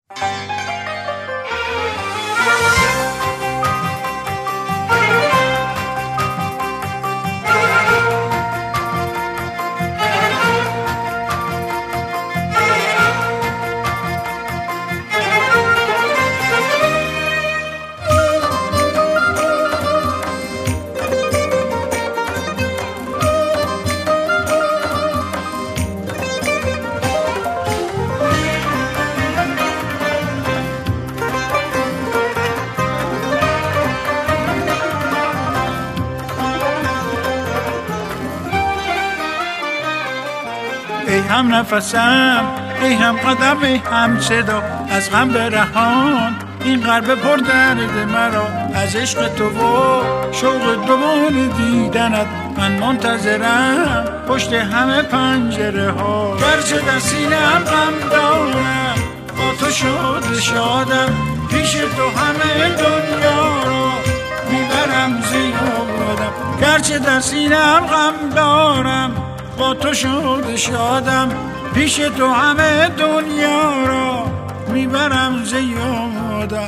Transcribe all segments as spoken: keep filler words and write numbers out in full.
ای هم نفسم، ای هم قدم، ای هم صدا، از غم برهان این قلب پر درد مرا. از عشق تو و شوق دوباره دیدنت من منتظرم پشت همه پنجره ها. گرچه در سینه‌ام غم دارم، با تو شاد شادم، پیش تو همه دنیا را میبرم زیادم. گرچه در سینه‌ام غم دارم، با تو شاد شادم، پیش تو همه دنیا را میبرم زیادم.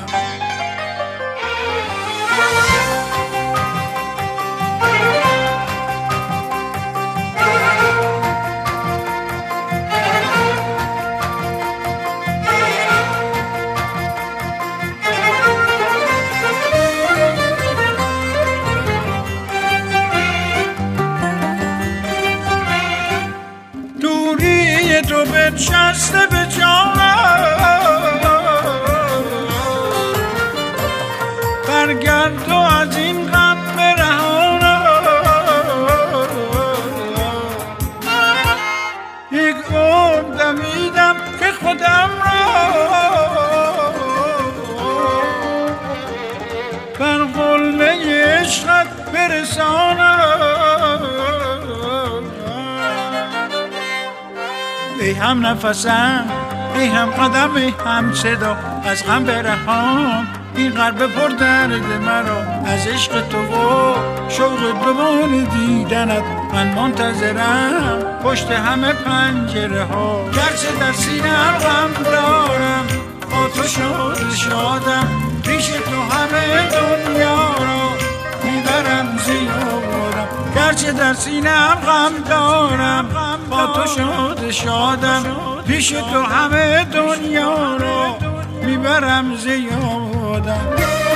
دوری تو بنشسته به جانم، برگرد و از این غم برهانم. یک عمر دویدم که خودم را بر قله عشقت برسانم. ای هم نفسم، ای هم قدم، ای هم صدا، از غم برهان این قلب پر درد مرا. از عشق تو و شوق دوباره دیدنت من منتظرم پشت همه پنجره ها. گرچه در سینه‌ام غم دارم، با تو شاد شادم، پیش تو همه دنیا را میبرم زیادم. گرچه در سینه‌ام غم دارم، با تو شاد شادم، پیش تو همه دنیا را میبرم زیادم.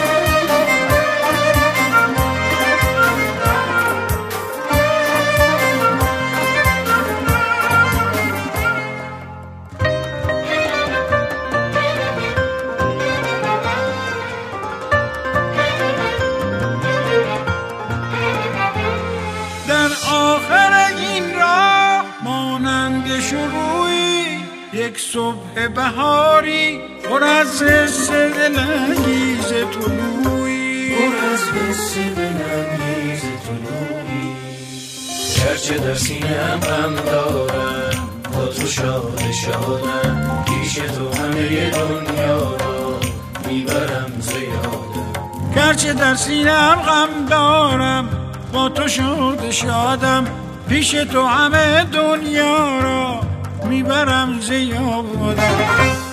در آخر این راه مانند شروعی یک صبح بهاری، پر از حس دلانگیز طلوعی، پر از حس دلانگیز طلوعی. گرچه در سینه‌ام غم دارم، با تو شاد شادم، پیش تو همه دنیا را میبرم زیادم. گرچه در سینه‌ام غم دارم، با تو شاد شادم، پیش تو همه دنیا را میبرم زیادم.